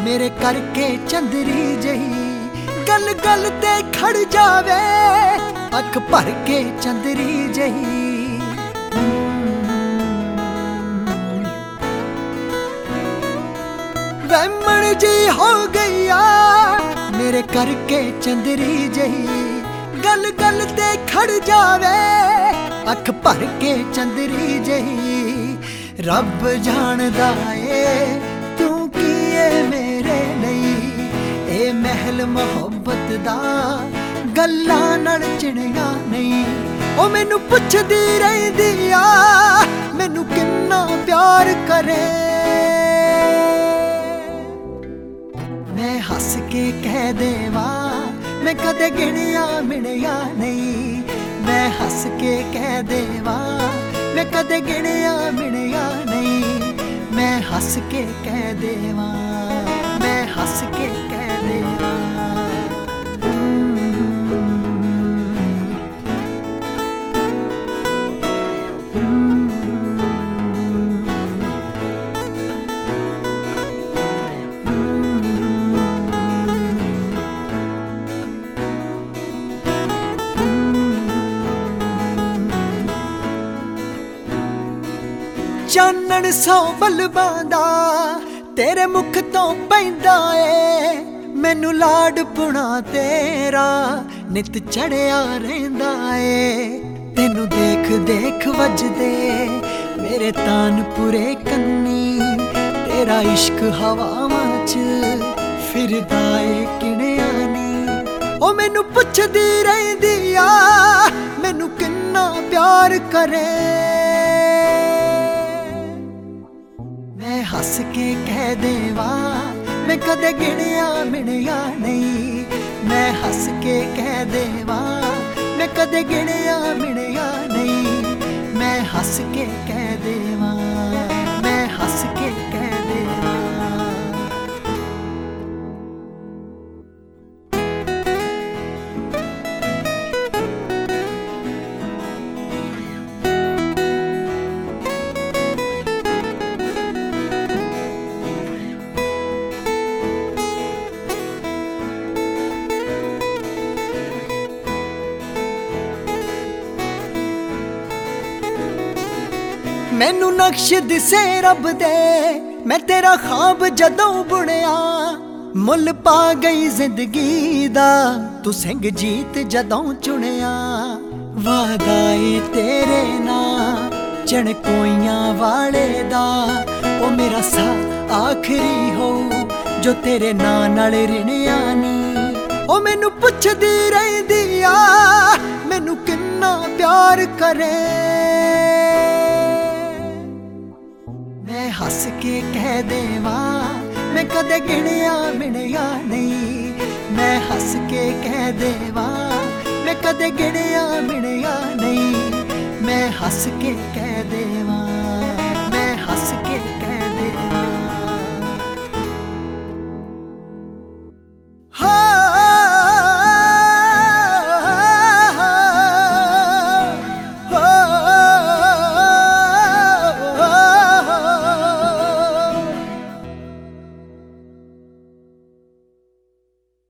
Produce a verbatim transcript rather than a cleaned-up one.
मेरे करके चंदरी जही गल गल ते खड़ जावे अख भर के चंदरी जही। वहमण जी हो गईया मेरे करके चंदरी जही गल गल ते खड़ जावे अख भर के चंदरी जही। रब जानदा ए तू की ए मेरे लई ए महल मोहब्बत दा गल्लां नाल चिड़िया नहीं। ओ मैनू पुछदी रहिंदी आ मैनू किन्ना प्यार करे। मैं हस के कह देवा मैं कदे गिणिया मिणिया नहीं। मैं हस के कह देवा मैं कदे गिणिया मिणिया नहीं। मैं हस के कह देवा मैं हस के कह देवा। चानण सौ बल्बां दा तेरे मुख तो पैंदा ए मैनू लाडपुणा तेरा नित चढ़िया रहिंदा ए। तेनू देख देख वजदे मेरे तानपुरे कन्नी तेरा इश्क हवावां च फिरदा ए किणिया नी। ओ मैनू पुछदी रहिंदी आ मैनू किन्ना प्यार करे। मैं हस के कह देवा मैं कदे गिणिया मिणिया नहीं। मैं हस के कह देवा मैं कदे गिणिया मिणिया नहीं। मैं हस के कह देवा मैं हस के कह देवा। मैनू नक्श दिसे रब दे मैं तेरा ख्वाब जदों बुनिया मुल पा गई जिंदगी दा तू सिंह जीत जदों चुनिया। वादा ए तेरे नाल चणकोइयां वाले दा ओ मेरा सा आखिरी हो जो तेरे नां नाल रिणिया नी। ओ मैनू पुछदी रहिंदी आ मैनू किन्ना प्यार करे। मैं हस के कह देवा मैं कदे गिणिया मिणिया नहीं। मैं हस के कह देवा मैं कदे गिणिया मिणिया नहीं। मैं हस के कह देवा मैं हस के